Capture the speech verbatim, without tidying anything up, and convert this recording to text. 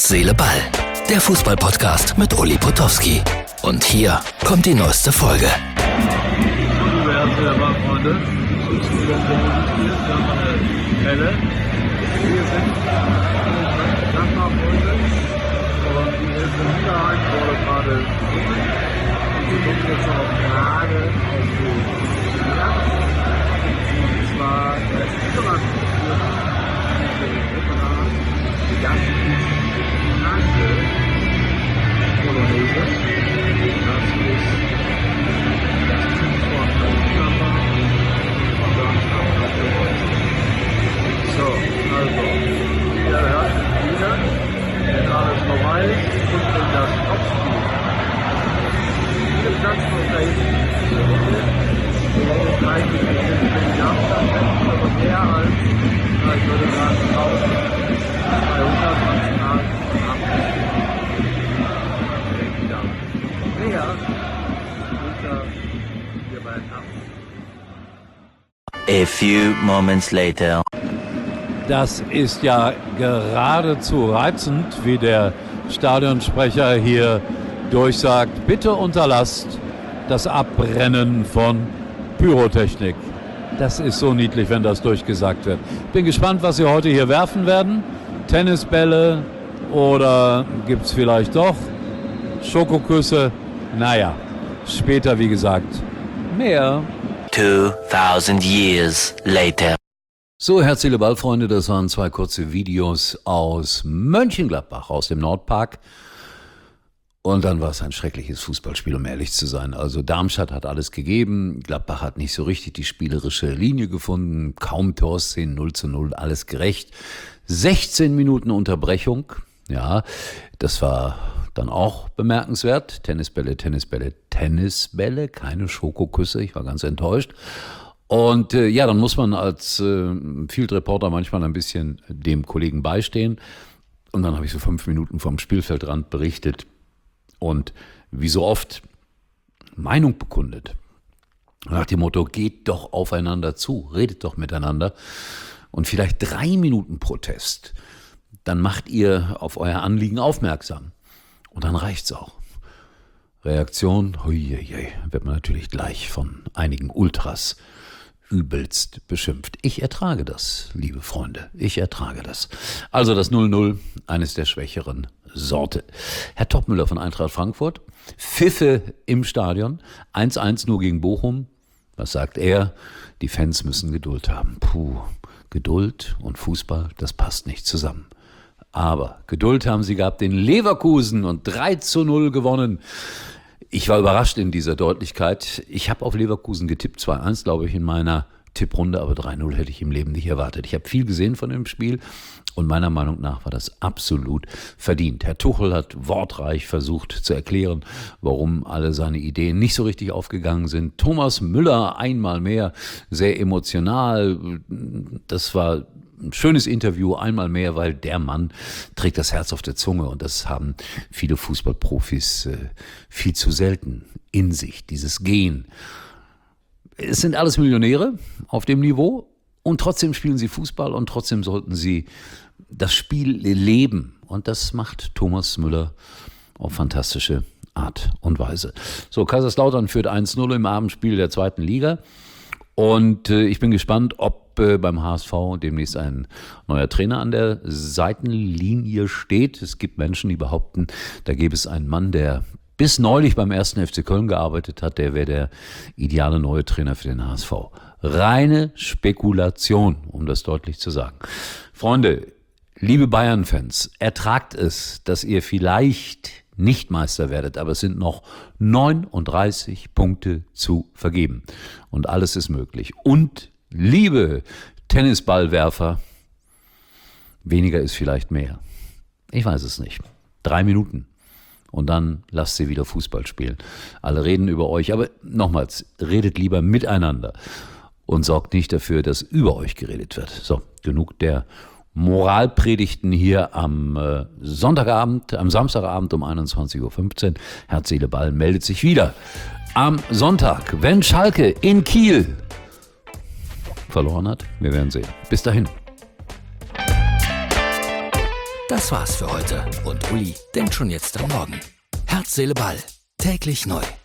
Seele, Ball. Der Fußball-Podcast mit Uli Potowski. Und hier kommt die neueste Folge. Liebe Herzen der Ballfreunde, ich bin wieder hier, wir haben eine Welle. Wir sind in Gladbach heute und die erste Niederheit wurde gerade gesungen. Wir gucken jetzt auf Frage auf die Stadt. Und zwar das Niederland für die ganze Nase Polonaise. Das ist das Team von Gladbach von Darmstadt nach Deutschland. So, also, ihr hört wieder, wenn alles vorbei ist, guckt euch das Topspiel. Viele Plätze noch da hinten. Wir zeigen euch den Darmstadt, aber mehr als, ich würde sagen, zweihundert national mehr unter wir beiden ab. A few moments later. Das ist ja geradezu reizend, wie der Stadionsprecher hier durchsagt. Bitte unterlasst das Abbrennen von Pyrotechnik. Das ist so niedlich, wenn das durchgesagt wird. Bin gespannt, was Sie heute hier werfen werden. Tennisbälle oder gibt es vielleicht doch Schokoküsse? Naja, später wie gesagt mehr. Two thousand years later. So, Herz, Seele, Ball, Freunde, das waren zwei kurze Videos aus Mönchengladbach, aus dem Nordpark. Und dann war es ein schreckliches Fußballspiel, um ehrlich zu sein. Also Darmstadt hat alles gegeben, Gladbach hat nicht so richtig die spielerische Linie gefunden, kaum Torszenen, null zu null, alles gerecht. sechzehn Minuten Unterbrechung, ja, das war dann auch bemerkenswert. Tennisbälle, Tennisbälle, Tennisbälle, keine Schokoküsse, ich war ganz enttäuscht. Und äh, ja, dann muss man als äh, Field Reporter manchmal ein bisschen dem Kollegen beistehen. Und dann habe ich so fünf Minuten vom Spielfeldrand berichtet und wie so oft Meinung bekundet. Nach dem Motto, geht doch aufeinander zu, redet doch miteinander. Und vielleicht drei Minuten Protest, dann macht ihr auf euer Anliegen aufmerksam. Und dann reicht's auch. Reaktion, huiuiui, wird man natürlich gleich von einigen Ultras übelst beschimpft. Ich ertrage das, liebe Freunde, ich ertrage das. Also das null null, eines der schwächeren Sorte. Herr Toppmüller von Eintracht Frankfurt, Pfiffe im Stadion, eins eins nur gegen Bochum. Was sagt er? Die Fans müssen Geduld haben. Puh, Geduld und Fußball, das passt nicht zusammen. Aber Geduld haben sie gehabt in Leverkusen und drei zu null gewonnen. Ich war überrascht in dieser Deutlichkeit. Ich habe auf Leverkusen getippt, zwei eins, glaube ich, in meiner Tipprunde, aber drei null hätte ich im Leben nicht erwartet. Ich habe viel gesehen von dem Spiel und meiner Meinung nach war das absolut verdient. Herr Tuchel hat wortreich versucht zu erklären, warum alle seine Ideen nicht so richtig aufgegangen sind. Thomas Müller einmal mehr, sehr emotional. Das war ein schönes Interview, einmal mehr, weil der Mann trägt das Herz auf der Zunge und das haben viele Fußballprofis äh, viel zu selten in sich, dieses Gen. Es sind alles Millionäre auf dem Niveau und trotzdem spielen sie Fußball und trotzdem sollten sie das Spiel leben und das macht Thomas Müller auf fantastische Art und Weise. So, Kaiserslautern führt eins null im Abendspiel der zweiten Liga. Und äh, ich bin gespannt, ob äh, beim H S V demnächst ein neuer Trainer an der Seitenlinie steht. Es gibt Menschen, die behaupten, da gäbe es einen Mann, der bis neulich beim ersten F C Köln gearbeitet hat, der wäre der ideale neue Trainer für den H S V. Reine Spekulation, um das deutlich zu sagen. Freunde, liebe Bayern-Fans, ertragt es, dass ihr vielleicht nicht Meister werdet, aber es sind noch neununddreißig Punkte zu vergeben. Und alles ist möglich. Und liebe Tennisballwerfer, weniger ist vielleicht mehr. Ich weiß es nicht. Drei Minuten. Und dann lasst sie wieder Fußball spielen. Alle reden über euch, aber nochmals, redet lieber miteinander und sorgt nicht dafür, dass über euch geredet wird. So, genug der Moralpredigten hier am äh, Sonntagabend, am Samstagabend um einundzwanzig Uhr fünfzehn. Herz, Seele, Ball meldet sich wieder am Sonntag, wenn Schalke in Kiel verloren hat. Wir werden sehen. Bis dahin. Das war's für heute und Uli denkt schon jetzt am Morgen. Herz, Seele, Ball. Täglich neu.